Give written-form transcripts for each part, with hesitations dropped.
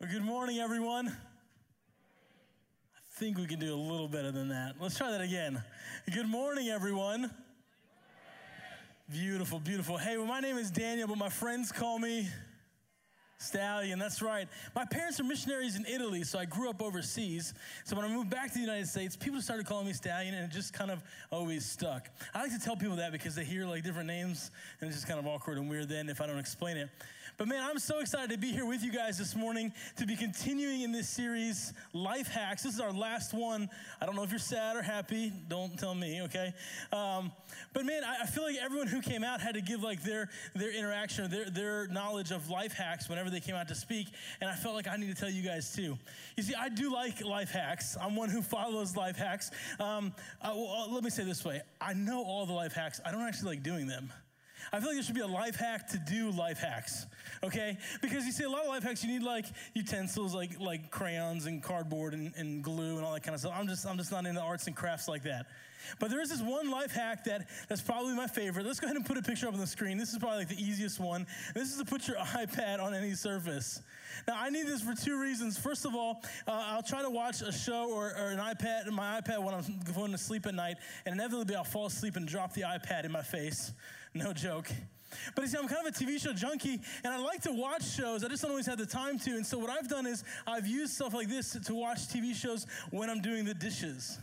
Well, good morning, everyone. I think we can do a little better than that. Let's try that again. Good morning, everyone. Beautiful, beautiful. Hey, well, my name is Daniel, but my friends call me Stallion. That's right. My parents are missionaries in Italy, so I grew up overseas. So when I moved back to the United States, people started calling me Stallion, and it just kind of always stuck. I like to tell people that because they hear like different names, and it's just kind of awkward and weird then if I don't explain it. But man, I'm so excited to be here with you guys this morning to be continuing in this series, Life Hacks. This is our last one. I don't know if you're sad or happy. Don't tell me, okay? But man, I feel like everyone who came out had to give like their interaction, their knowledge of life hacks whenever they came out to speak, and I felt like I need to tell you guys too. You see, I do like life hacks. I'm one who follows life hacks. Let me say it this way. I know all the life hacks. I don't actually like doing them. I feel like there should be a life hack to do life hacks, okay? Because you see, a lot of life hacks, you need like utensils, like crayons and cardboard and glue and all that kind of stuff. I'm just not into arts and crafts like that. But there is this one life hack that's probably my favorite. Let's go ahead and put a picture up on the screen. This is probably like the easiest one. This is to put your iPad on any surface. Now, I need this for two reasons. First of all, I'll try to watch a show or my iPad when I'm going to sleep at night, and inevitably I'll fall asleep and drop the iPad in my face. No joke. But you see, I'm kind of a TV show junkie, and I like to watch shows. I just don't always have the time to. And so what I've done is I've used stuff like this to watch TV shows when I'm doing the dishes.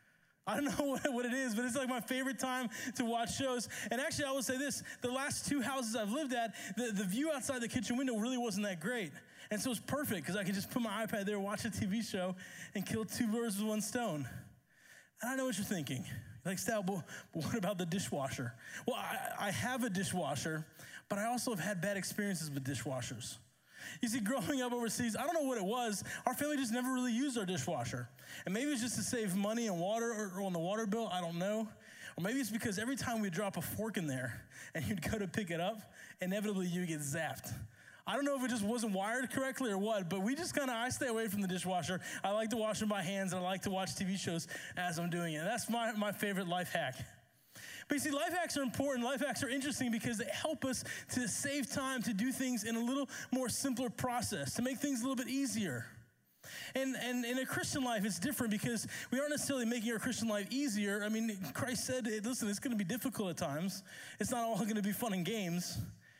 I don't know what it is, but it's like my favorite time to watch shows. And actually, I will say this. The last two houses I've lived at, the view outside the kitchen window really wasn't that great. And so it's perfect because I can just put my iPad there, watch a TV show, and kill two birds with one stone. And I know what you're thinking. Like, Stal, but what about the dishwasher? Well, I have a dishwasher, but I also have had bad experiences with dishwashers. You see, growing up overseas, I don't know what it was. Our family just never really used our dishwasher. And maybe it's just to save money and water or on the water bill. I don't know. Or maybe it's because every time we drop a fork in there and you'd go to pick it up, inevitably you get zapped. I don't know if it just wasn't wired correctly or what, but I stay away from the dishwasher. I like to wash them by hands, and I like to watch TV shows as I'm doing it. That's my favorite life hack. But you see, life hacks are important. Life hacks are interesting because they help us to save time, to do things in a little more simpler process, to make things a little bit easier. And in a Christian life, it's different because we aren't necessarily making our Christian life easier. I mean, Christ said, listen, it's going to be difficult at times. It's not all going to be fun and games.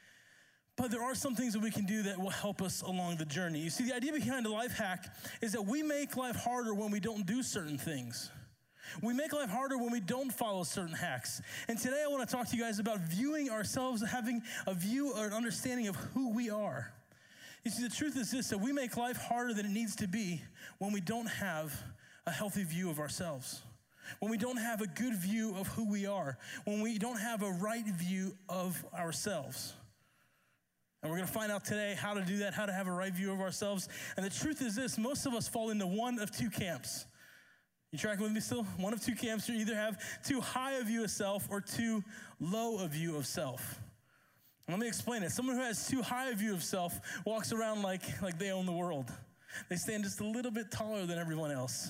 But there are some things that we can do that will help us along the journey. You see, the idea behind a life hack is that we make life harder when we don't do certain things. We make life harder when we don't follow certain hacks. And today I want to talk to you guys about viewing ourselves, having a view or an understanding of who we are. You see, the truth is this, that we make life harder than it needs to be when we don't have a healthy view of ourselves. When we don't have a good view of who we are. When we don't have a right view of ourselves. And we're going to find out today how to do that, how to have a right view of ourselves. And the truth is this, most of us fall into one of two camps. You tracking with me still? One of two camps. You either have too high a view of self or too low a view of self. Let me explain it. Someone who has too high a view of self walks around like they own the world. They stand just a little bit taller than everyone else.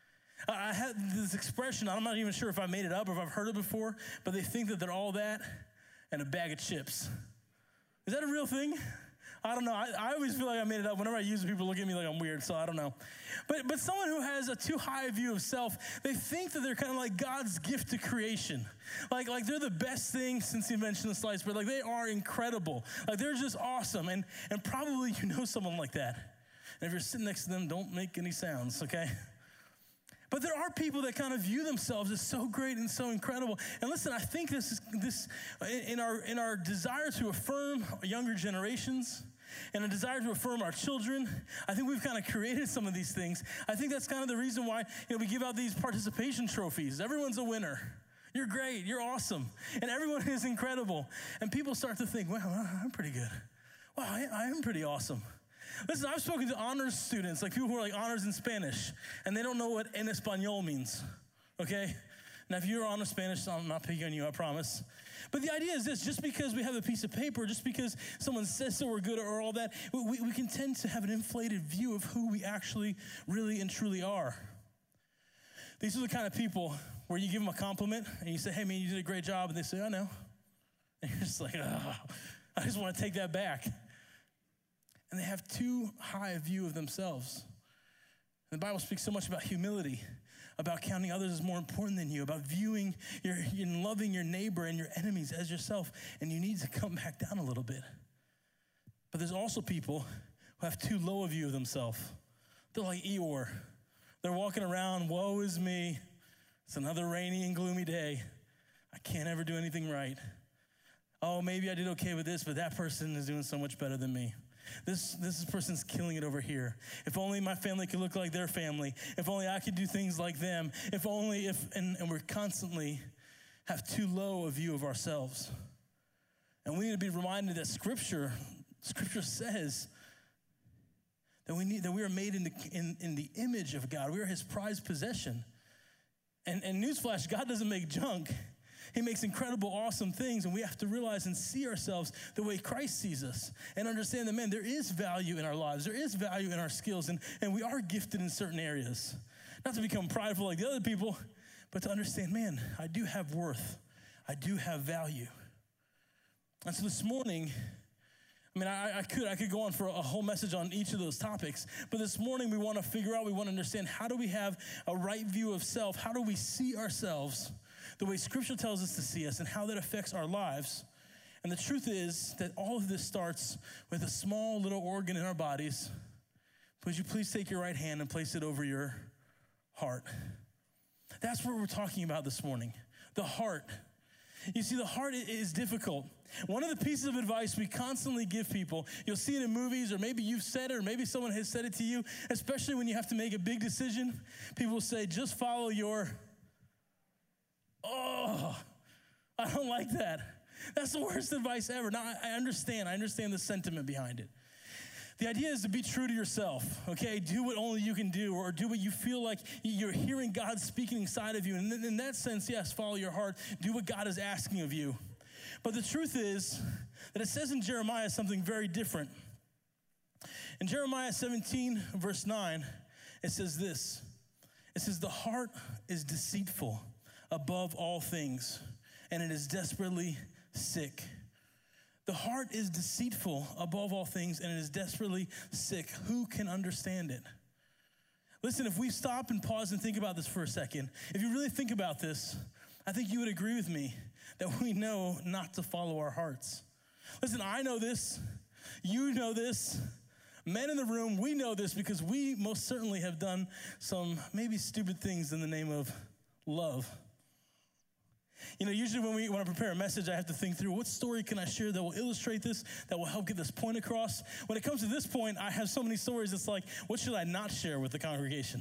I had this expression, I'm not even sure if I made it up or if I've heard it before, but they think that they're all that and a bag of chips. Is that a real thing? I don't know. I always feel like I made it up. Whenever I use it, people look at me like I'm weird, so I don't know. But someone who has a too high view of self, they think that they're kind of like God's gift to creation. Like they're the best thing since the invention of sliced bread. Like they are incredible. Like they're just awesome. And probably you know someone like that. And if you're sitting next to them, don't make any sounds, okay? But there are people that kind of view themselves as so great and so incredible. And listen, I think this in our desire to affirm younger generations and a desire to affirm our children, I think we've kind of created some of these things. I think that's kind of the reason why we give out these participation trophies. Everyone's a winner. You're great. You're awesome. And everyone is incredible. And people start to think, well, I'm pretty good. Wow, I am pretty awesome. Listen, I've spoken to honors students, like people who are like honors in Spanish, and they don't know what en español means, okay? Now, if you're honors Spanish, I'm not picking on you, I promise. But the idea is this, just because we have a piece of paper, just because someone says that we're good or all that, we can tend to have an inflated view of who we actually really and truly are. These are the kind of people where you give them a compliment, and you say, hey, man, you did a great job, and they say, I know. And you're just like, I just want to take that back. and they have too high a view of themselves. The Bible speaks so much about humility, about counting others as more important than you, about viewing and loving your neighbor and your enemies as yourself, and you need to come back down a little bit. But there's also people who have too low a view of themselves. They're like Eeyore. They're walking around, woe is me. It's another rainy and gloomy day. I can't ever do anything right. Oh, maybe I did okay with this, but that person is doing so much better than me. This person's killing it over here. If only my family could look like their family. If only I could do things like them. And we're constantly have too low a view of ourselves. And we need to be reminded that Scripture says that we are made in the image of God. We are His prized possession. And newsflash, God doesn't make junk. He makes incredible, awesome things, and we have to realize and see ourselves the way Christ sees us and understand that, man, there is value in our lives. There is value in our skills, and we are gifted in certain areas. Not to become prideful like the other people, but to understand, man, I do have worth. I do have value. And so this morning, I could go on for a whole message on each of those topics, but this morning we want to understand, how do we have a right view of self? How do we see ourselves the way Scripture tells us to see us, and how that affects our lives? And the truth is that all of this starts with a small little organ in our bodies. Would you please take your right hand and place it over your heart? That's what we're talking about this morning, the heart. You see, the heart is difficult. One of the pieces of advice we constantly give people, you'll see it in movies, or maybe you've said it, or maybe someone has said it to you, especially when you have to make a big decision. People will say, just follow your... Oh, I don't like that. That's the worst advice ever. Now, I understand the sentiment behind it. The idea is to be true to yourself, okay? Do what only you can do, or do what you feel like you're hearing God speaking inside of you. And in that sense, yes, follow your heart. Do what God is asking of you. But the truth is that it says in Jeremiah something very different. In Jeremiah 17, verse 9, it says this. It says, the heart is deceitful above all things, and it is desperately sick. The heart is deceitful above all things, and it is desperately sick. Who can understand it? Listen, if we stop and pause and think about this for a second, if you really think about this, I think you would agree with me that we know not to follow our hearts. Listen, I know this. You know this. Men in the room, we know this because we most certainly have done some maybe stupid things in the name of love. You know, usually when I prepare a message, I have to think through what story can I share that will illustrate this, that will help get this point across. When it comes to this point, I have so many stories, it's like, what should I not share with the congregation?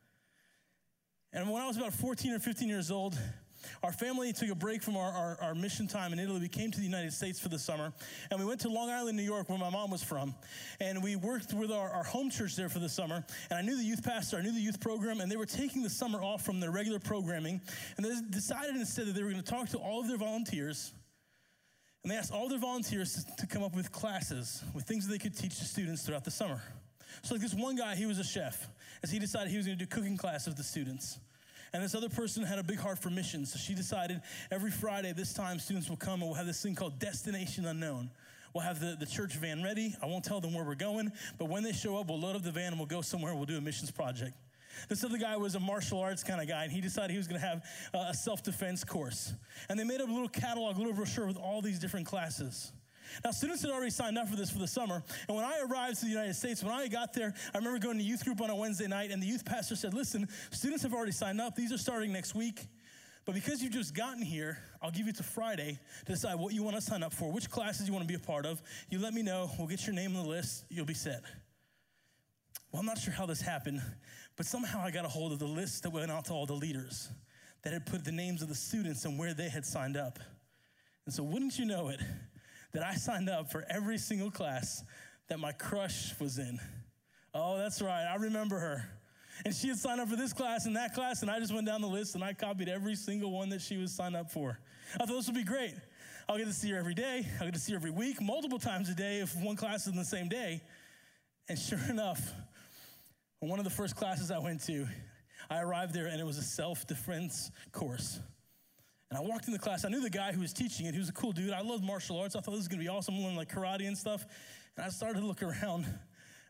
And when I was about 14 or 15 years old, our family took a break from our mission time in Italy. We came to the United States for the summer, and we went to Long Island, New York, where my mom was from. And we worked with our home church there for the summer. And I knew the youth pastor, I knew the youth program, and they were taking the summer off from their regular programming. And they decided instead that they were going to talk to all of their volunteers. And they asked all their volunteers to come up with classes, with things that they could teach the students throughout the summer. So like this one guy, he was a chef, as he decided he was going to do cooking class with the students. And this other person had a big heart for missions. So she decided every Friday this time students will come and we'll have this thing called Destination Unknown. We'll have the church van ready. I won't tell them where we're going, but when they show up, we'll load up the van and we'll go somewhere and we'll do a missions project. This other guy was a martial arts kind of guy, and he decided he was going to have a self-defense course. And they made up a little catalog, a little brochure with all these different classes. Now, students had already signed up for this for the summer, and when I arrived to the United States, when I got there, I remember going to youth group on a Wednesday night, and the youth pastor said, listen, students have already signed up. These are starting next week, but because you've just gotten here, I'll give you to Friday to decide what you want to sign up for, which classes you want to be a part of. You let me know. We'll get your name on the list. You'll be set. Well, I'm not sure how this happened, but somehow I got a hold of the list that went out to all the leaders that had put the names of the students and where they had signed up. And so wouldn't you know it, that I signed up for every single class that my crush was in. Oh, that's right. I remember her. And she had signed up for this class and that class, and I just went down the list and I copied every single one that she was signed up for. I thought this would be great. I'll get to see her every day. I'll get to see her every week, multiple times a day if one class is in the same day. And sure enough, one of the first classes I went to, I arrived there and it was a self-defense course. And I walked in the class. I knew the guy who was teaching it. He was a cool dude. I loved martial arts. I thought this was going to be awesome. I'm learning like karate and stuff. And I started to look around.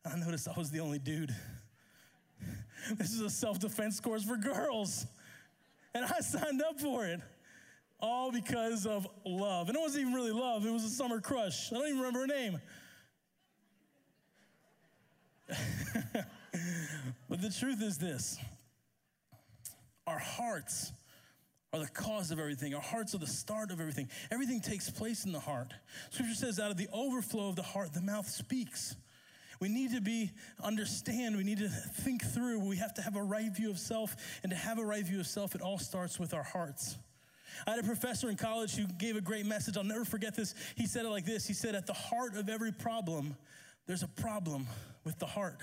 I noticed I was the only dude. This is a self-defense course for girls. And I signed up for it. All because of love. And it wasn't even really love. It was a summer crush. I don't even remember her name. But the truth is this. Our hearts are the cause of everything. Our hearts are the start of everything. Everything takes place in the heart. Scripture says out of the overflow of the heart, the mouth speaks. We need to understand, we need to think through. We have to have a right view of self. And to have a right view of self, it all starts with our hearts. I had a professor in college who gave a great message. I'll never forget this. He said it like this. He said, at the heart of every problem, there's a problem with the heart.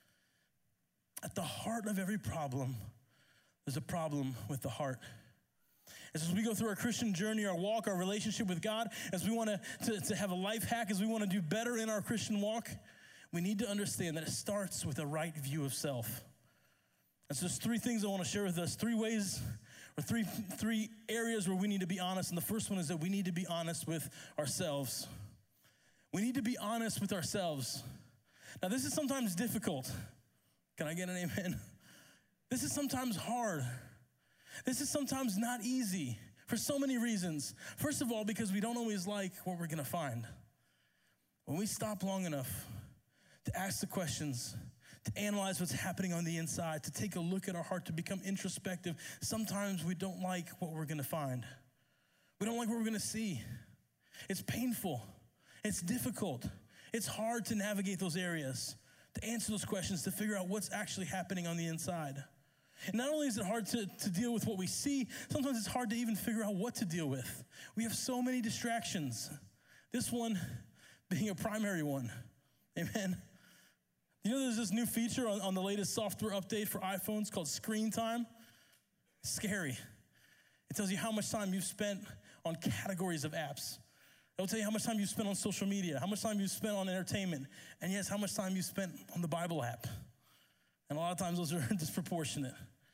At the heart of every problem, there's a problem with the heart. As we go through our Christian journey, our walk, our relationship with God, as we want to have a life hack, as we want to do better in our Christian walk, we need to understand that it starts with a right view of self. And so there's three things I want to share with us, three ways or three areas where we need to be honest. And the first one is that we need to be honest with ourselves. We need to be honest with ourselves. Now, this is sometimes difficult. Can I get an amen? This is sometimes hard. This is sometimes not easy for so many reasons. First of all, because we don't always like what we're going to find. When we stop long enough to ask the questions, to analyze what's happening on the inside, to take a look at our heart, to become introspective, sometimes we don't like what we're going to find. We don't like what we're going to see. It's painful. It's difficult. It's hard to navigate those areas, to answer those questions, to figure out what's actually happening on the inside. And not only is it hard to deal with what we see, sometimes it's hard to even figure out what to deal with. We have so many distractions. This one being a primary one. Amen. You know there's this new feature on the latest software update for iPhones called Screen Time? It's scary. It tells you how much time you've spent on categories of apps. It'll tell you how much time you've spent on social media, how much time you've spent on entertainment, and yes, how much time you've spent on the Bible app. And a lot of times those are disproportionate.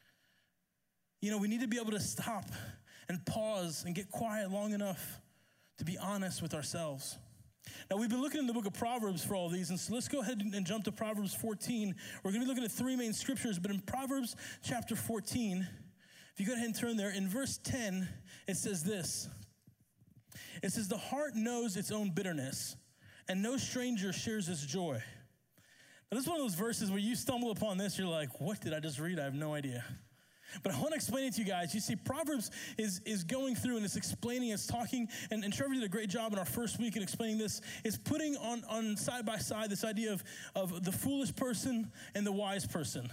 You know, we need to be able to stop and pause and get quiet long enough to be honest with ourselves. Now, we've been looking in the book of Proverbs for all these, and so let's go ahead and jump to Proverbs 14. We're going to be looking at three main scriptures, but in Proverbs chapter 14, if you go ahead and turn there, in verse 10, it says this. It says, the heart knows its own bitterness, and no stranger shares its joy. Now, this is one of those verses where you stumble upon this, you're like, what did I just read? I have no idea. But I want to explain it to you guys. You see, Proverbs is going through and it's explaining, it's talking, and Trevor did a great job in our first week in explaining this. It's putting on side by side this idea of the foolish person and the wise person.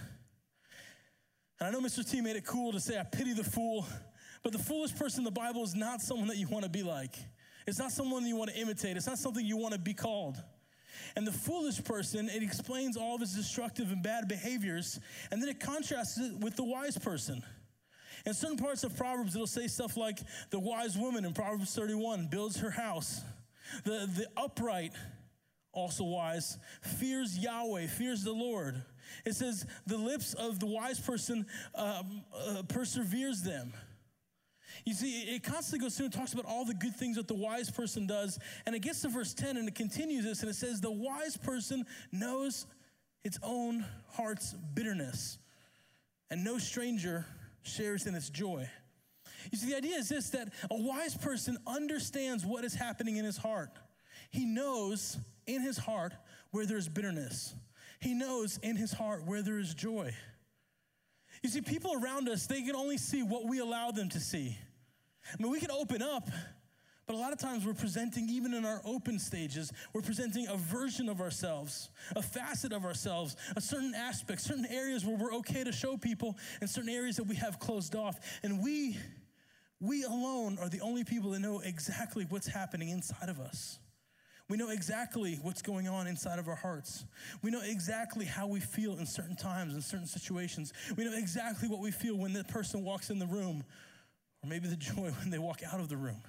And I know Mr. T made it cool to say, I pity the fool, but the foolish person in the Bible is not someone that you want to be like. It's not someone you want to imitate. It's not something you want to be called. And the foolish person, it explains all of his destructive and bad behaviors, and then it contrasts it with the wise person. In certain parts of Proverbs, it'll say stuff like the wise woman in Proverbs 31 builds her house. The upright, also wise, fears Yahweh, fears the Lord. It says the lips of the wise person perseveres them. You see, it constantly goes through and talks about all the good things that the wise person does. And it gets to verse 10 and it continues this and it says, the wise person knows its own heart's bitterness, and no stranger shares in its joy. You see, the idea is this, that a wise person understands what is happening in his heart. He knows in his heart where there's bitterness. He knows in his heart where there is joy. You see, people around us, they can only see what we allow them to see. I mean, we can open up, but a lot of times we're presenting, even in our open stages, we're presenting a version of ourselves, a facet of ourselves, a certain aspect, certain areas where we're okay to show people, and certain areas that we have closed off. And we alone are the only people that know exactly what's happening inside of us. We know exactly what's going on inside of our hearts. We know exactly how we feel in certain times, in certain situations. We know exactly what we feel when the person walks in the room, or maybe the joy when they walk out of the room.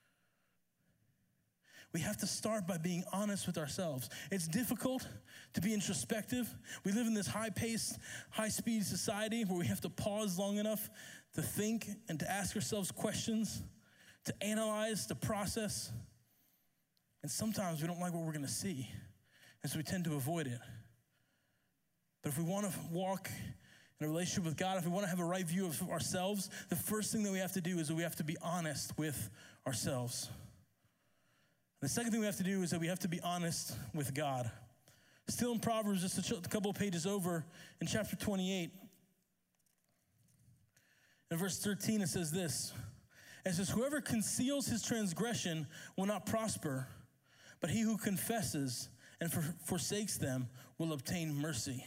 We have to start by being honest with ourselves. It's difficult to be introspective. We live in this high-paced, high-speed society where we have to pause long enough to think and to ask ourselves questions, to analyze, to process. And sometimes we don't like what we're going to see, and so we tend to avoid it. But if we want to walk in a relationship with God, if we want to have a right view of ourselves, the first thing that we have to do is that we have to be honest with ourselves. The second thing we have to do is that we have to be honest with God. Still in Proverbs, just a couple of pages over, in chapter 28, in verse 13, it says this. It says, whoever conceals his transgression will not prosper, but he who confesses and forsakes them will obtain mercy.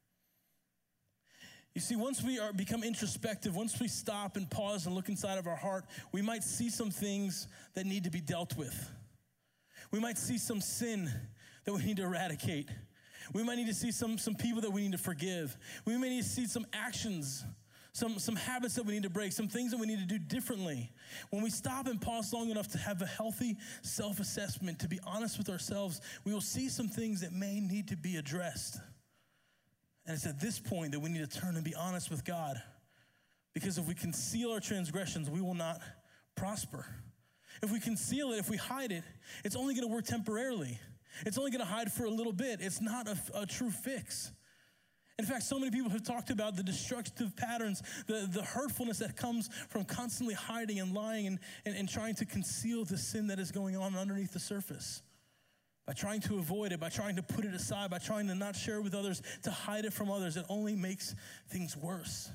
You see, once we become introspective, once we stop and pause and look inside of our heart, we might see some things that need to be dealt with. We might see some sin that we need to eradicate. We might need to see some people that we need to forgive. We may need to see some actions, some habits that we need to break, some things that we need to do differently. When we stop and pause long enough to have a healthy self-assessment, to be honest with ourselves, we will see some things that may need to be addressed. And it's at this point that we need to turn and be honest with God. Because if we conceal our transgressions, we will not prosper. If we conceal it, if we hide it, it's only going to work temporarily. It's only going to hide for a little bit. It's not a true fix. In fact, so many people have talked about the destructive patterns, the hurtfulness that comes from constantly hiding and lying and trying to conceal the sin that is going on underneath the surface. By trying to avoid it, by trying to put it aside, by trying to not share it with others, to hide it from others, it only makes things worse.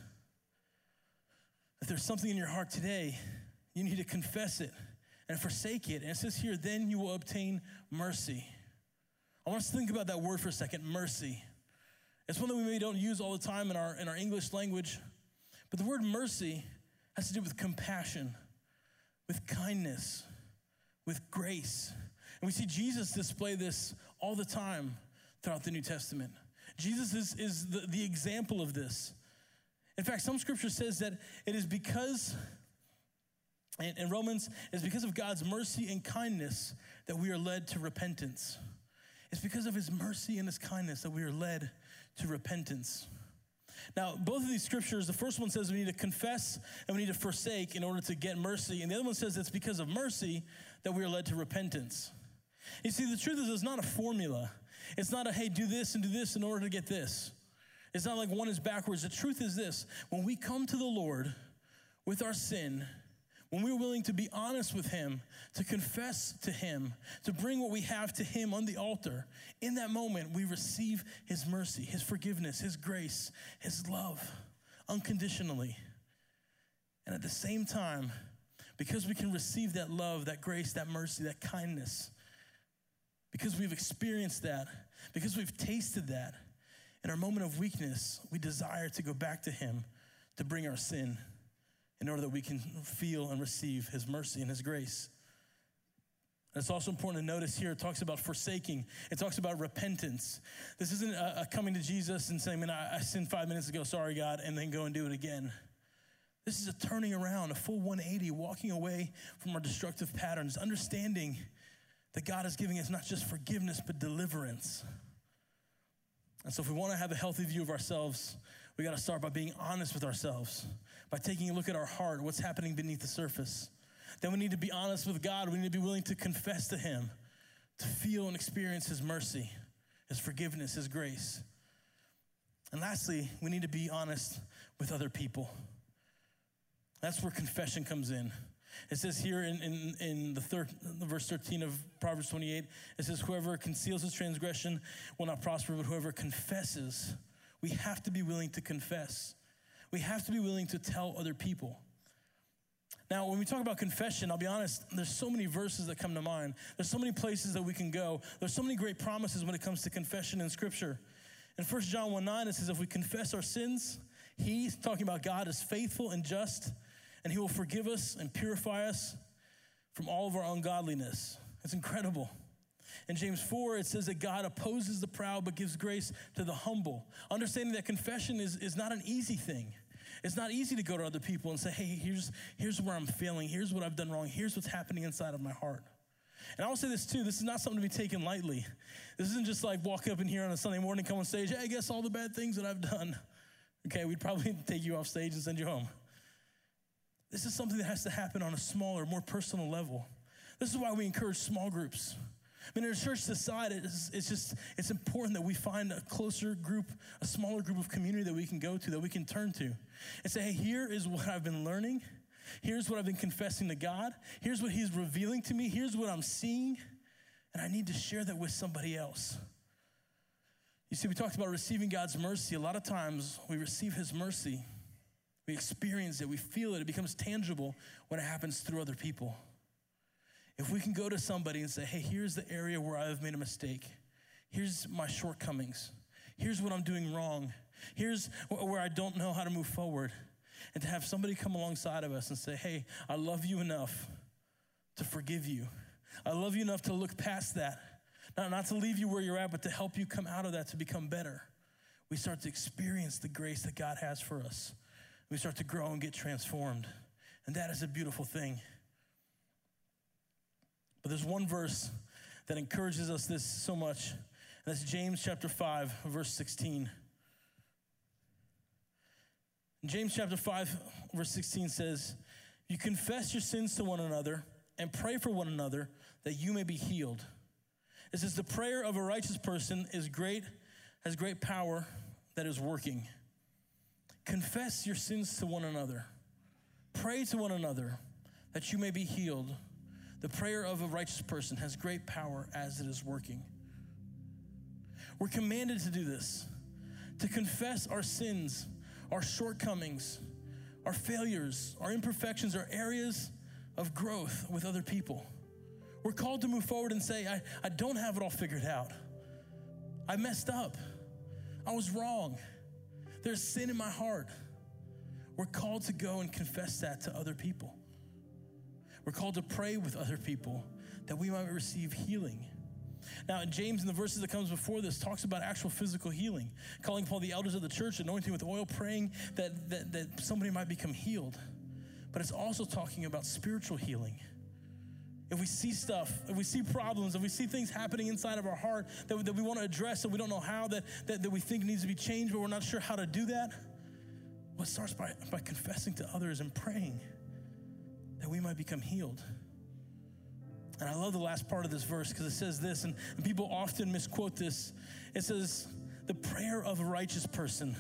If there's something in your heart today, you need to confess it and forsake it. And it says here, then you will obtain mercy. I want us to think about that word for a second, mercy. It's one that we maybe don't use all the time in our English language, but the word mercy has to do with compassion, with kindness, with grace. And we see Jesus display this all the time throughout the New Testament. Jesus is the example of this. In fact, some scripture says that it is because, in Romans, it's because of God's mercy and kindness that we are led to repentance. It's because of his mercy and his kindness that we are led to repentance. Now, both of these scriptures, the first one says we need to confess and we need to forsake in order to get mercy. And the other one says it's because of mercy that we are led to repentance. You see, the truth is it's not a formula. It's not a, hey, do this and do this in order to get this. It's not like one is backwards. The truth is this. When we come to the Lord with our sin, when we're willing to be honest with him, to confess to him, to bring what we have to him on the altar, in that moment, we receive his mercy, his forgiveness, his grace, his love, unconditionally. And at the same time, because we can receive that love, that grace, that mercy, that kindness, because we've experienced that, because we've tasted that, in our moment of weakness, we desire to go back to him to bring our sin in order that we can feel and receive his mercy and his grace. And it's also important to notice here, it talks about forsaking. It talks about repentance. This isn't a coming to Jesus and saying, man, I sinned 5 minutes ago, sorry, God, and then go and do it again. This is a turning around, a full 180, walking away from our destructive patterns, understanding that God is giving us not just forgiveness, but deliverance. And so if we want to have a healthy view of ourselves, we got to start by being honest with ourselves, by taking a look at our heart, what's happening beneath the surface. Then we need to be honest with God. We need to be willing to confess to him, to feel and experience his mercy, his forgiveness, his grace. And lastly, we need to be honest with other people. That's where confession comes in. It says here in verse 13 of Proverbs 28, it says, whoever conceals his transgression will not prosper, but whoever confesses. We have to be willing to confess. We have to be willing to tell other people. Now, when we talk about confession, I'll be honest, there's so many verses that come to mind. There's so many places that we can go. There's so many great promises when it comes to confession in Scripture. In 1 John 1:9, it says, if we confess our sins, he's talking about God is faithful and just, and he will forgive us and purify us from all of our ungodliness. It's incredible. In James 4, it says that God opposes the proud but gives grace to the humble. Understanding that confession is not an easy thing. It's not easy to go to other people and say, hey, here's where I'm failing. Here's what I've done wrong. Here's what's happening inside of my heart. And I will say this too, this is not something to be taken lightly. This isn't just like walk up in here on a Sunday morning, come on stage, hey, I guess all the bad things that I've done. Okay, we'd probably take you off stage and send you home. This is something that has to happen on a smaller, more personal level. This is why we encourage small groups. I mean, in a church society, it's important that we find a closer group, a smaller group of community that we can go to, that we can turn to and say, hey, here is what I've been learning. Here's what I've been confessing to God. Here's what he's revealing to me. Here's what I'm seeing. And I need to share that with somebody else. You see, we talked about receiving God's mercy. A lot of times we receive his mercy. We experience it. We feel it. It becomes tangible when it happens through other people. If we can go to somebody and say, hey, here's the area where I've made a mistake. Here's my shortcomings. Here's what I'm doing wrong. Here's where I don't know how to move forward. And to have somebody come alongside of us and say, hey, I love you enough to forgive you. I love you enough to look past that. Not to leave you where you're at, but to help you come out of that to become better. We start to experience the grace that God has for us. We start to grow and get transformed. And that is a beautiful thing. But there's one verse that encourages us this so much, and that's James chapter 5, verse 16. James chapter 5, verse 16 says, you confess your sins to one another and pray for one another that you may be healed. It says the prayer of a righteous person has great power that is working. Confess your sins to one another. Pray to one another that you may be healed. The prayer of a righteous person has great power as it is working. We're commanded to do this, to confess our sins, our shortcomings, our failures, our imperfections, our areas of growth with other people. We're called to move forward and say, I don't have it all figured out. I messed up. I was wrong. There's sin in my heart. We're called to go and confess that to other people. We're called to pray with other people that we might receive healing. Now, James, in the verses that comes before this, talks about actual physical healing, calling upon the elders of the church, anointing with oil, praying that somebody might become healed. But it's also talking about spiritual healing. If we see stuff, if we see problems, if we see things happening inside of our heart that we want to address, that we don't know how, that we think needs to be changed, but we're not sure how to do that, well, it starts by confessing to others and praying that we might become healed. And I love the last part of this verse because it says this, and people often misquote this. It says, the prayer of a righteous person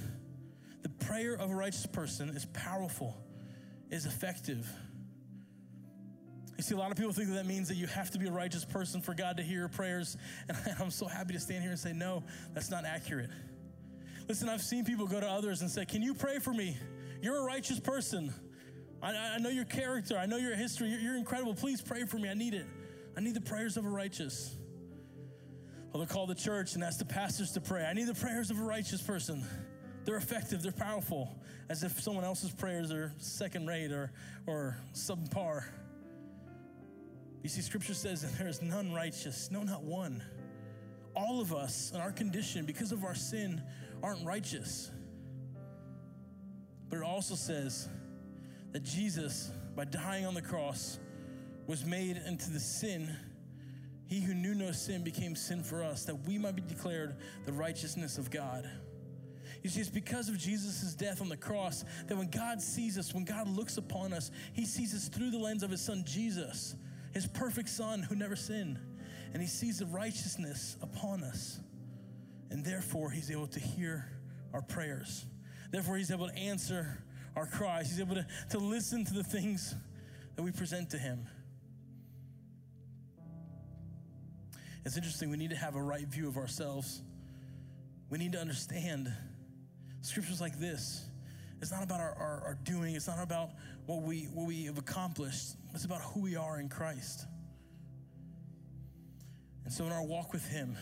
is powerful, is effective. You see, a lot of people think that means that you have to be a righteous person for God to hear your prayers. And I'm so happy to stand here and say, no, that's not accurate. Listen, I've seen people go to others and say, can you pray for me? You're a righteous person. I know your character. I know your history. You're incredible. Please pray for me. I need it. I need the prayers of a righteous. Well, they'll call the church and ask the pastors to pray. I need the prayers of a righteous person. They're effective. They're powerful. As if someone else's prayers are second rate or subpar. You see, Scripture says that there is none righteous. No, not one. All of us in our condition, because of our sin, aren't righteous. But it also says that Jesus, by dying on the cross, was made into the sin. He who knew no sin became sin for us, that we might be declared the righteousness of God. You see, it's because of Jesus' death on the cross that when God sees us, when God looks upon us, he sees us through the lens of his son, Jesus, his perfect son who never sinned. And he sees the righteousness upon us. And therefore, he's able to hear our prayers. Therefore, he's able to answer our cries. He's able to listen to the things that we present to him. It's interesting. We need to have a right view of ourselves. We need to understand scriptures like this. It's not about our doing. It's not about what we have accomplished. It's about who we are in Christ. And so in our walk with him,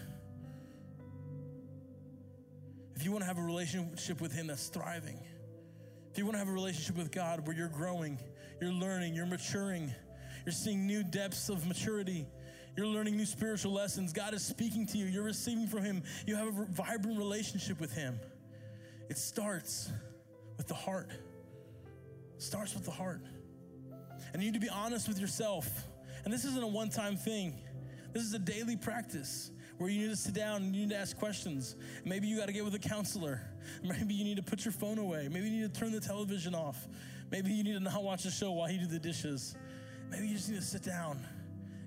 if you want to have a relationship with him that's thriving, if you want to have a relationship with God where you're growing, you're learning, you're maturing, you're seeing new depths of maturity, you're learning new spiritual lessons, God is speaking to you, you're receiving from him, you have a vibrant relationship with him. It starts with the heart. It starts with the heart. And you need to be honest with yourself. And this isn't a one-time thing. This is a daily practice where you need to sit down and you need to ask questions. Maybe you got to get with a counselor. Maybe you need to put your phone away. Maybe you need to turn the television off. Maybe you need to not watch a show while you do the dishes. Maybe you just need to sit down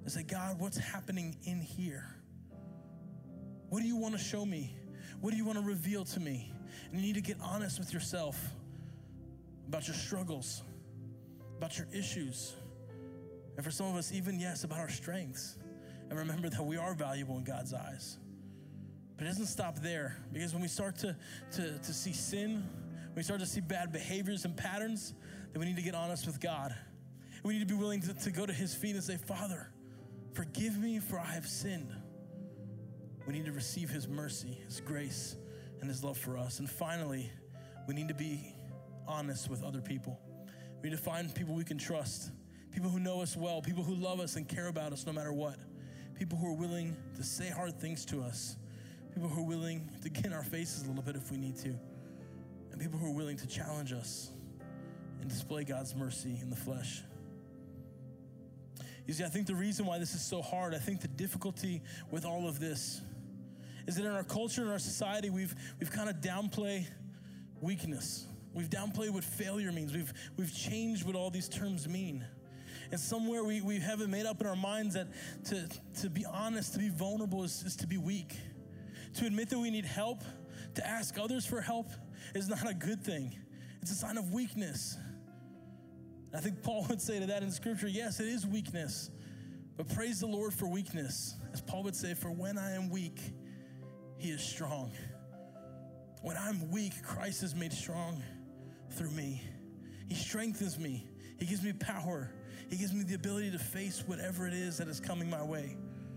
and say, God, what's happening in here? What do you want to show me? What do you want to reveal to me? And you need to get honest with yourself about your struggles, about your issues, and for some of us, even, yes, about our strengths. And remember that we are valuable in God's eyes. But it doesn't stop there, because when we start to see sin, when we start to see bad behaviors and patterns, then we need to get honest with God. We need to be willing to go to his feet and say, Father, forgive me, for I have sinned. We need to receive his mercy, his grace, and his love for us. And finally, we need to be honest with other people. We need to find people we can trust, people who know us well, people who love us and care about us no matter what, people who are willing to say hard things to us, people who are willing to get in our faces a little bit if we need to, and people who are willing to challenge us and display God's mercy in the flesh. You see, I think the reason why this is so hard, I think the difficulty with all of this is that in our culture, in our society, we've kind of downplayed weakness. We've downplayed what failure means. We've changed what all these terms mean. And somewhere we have it made up in our minds that to be honest, to be vulnerable is to be weak. To admit that we need help, to ask others for help is not a good thing. It's a sign of weakness. I think Paul would say to that in Scripture, yes, it is weakness, but praise the Lord for weakness. As Paul would say, for when I am weak, he is strong. When I'm weak, Christ is made strong through me. He strengthens me. He gives me power. He gives me the ability to face whatever it is that is coming my way.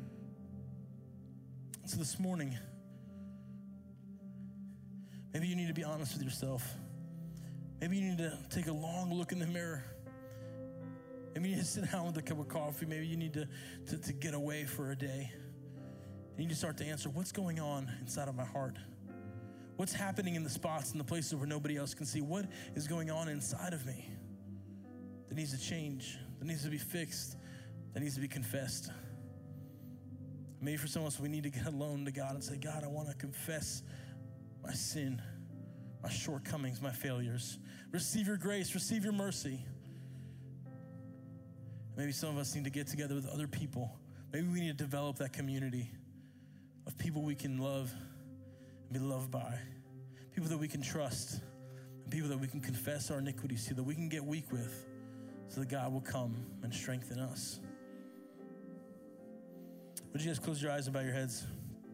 So this morning, maybe you need to be honest with yourself. Maybe you need to take a long look in the mirror. Maybe you need to sit down with a cup of coffee. Maybe you need to get away for a day. And you need to start to answer, what's going on inside of my heart? What's happening in the spots and the places where nobody else can see? What is going on inside of me that needs to change, that needs to be fixed, that needs to be confessed? Maybe for some of us, we need to get alone to God and say, God, I want to confess my sin, my shortcomings, my failures. Receive your grace, receive your mercy. Maybe some of us need to get together with other people. Maybe we need to develop that community of people we can love and be loved by, people that we can trust, and people that we can confess our iniquities to, that we can get weak with, so that God will come and strengthen us. Would you guys close your eyes and bow your heads?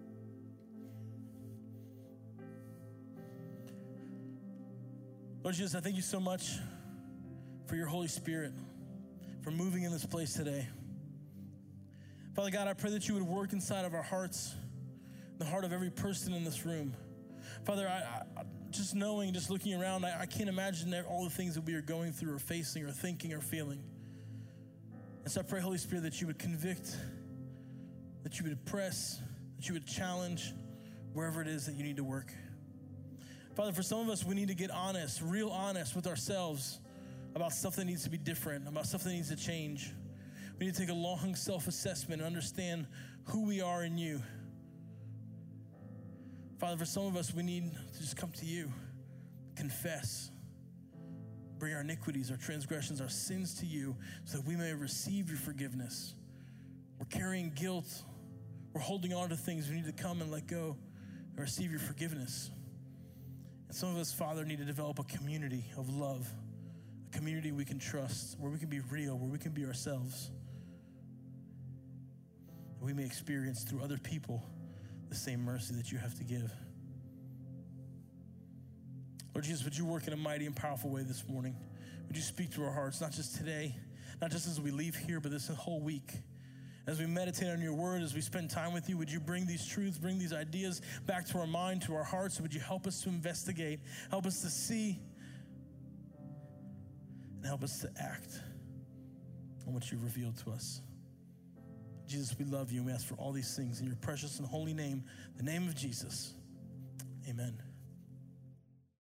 Lord Jesus, I thank you so much for your Holy Spirit, for moving in this place today. Father God, I pray that you would work inside of our hearts, the heart of every person in this room. Father, I just knowing, just looking around, I can't imagine all the things that we are going through or facing or thinking or feeling. And so I pray, Holy Spirit, that you would convict, that you would press, that you would challenge wherever it is that you need to work. Father, for some of us, we need to get honest, real honest with ourselves about stuff that needs to be different, about stuff that needs to change. We need to take a long self-assessment and understand who we are in you. Father, for some of us, we need to just come to you, confess, bring our iniquities, our transgressions, our sins to you so that we may receive your forgiveness. We're carrying guilt. We're holding on to things. We need to come and let go and receive your forgiveness. And some of us, Father, need to develop a community of love, a community we can trust, where we can be real, where we can be ourselves. And we may experience through other people the same mercy that you have to give. Lord Jesus, would you work in a mighty and powerful way this morning? Would you speak to our hearts, not just today, not just as we leave here, but this whole week? As we meditate on your word, as we spend time with you, would you bring these truths, bring these ideas back to our mind, to our hearts? Would you help us to investigate, help us to see, and help us to act on what you've revealed to us? Jesus, we love you, and we ask for all these things in your precious and holy name, the name of Jesus. Amen.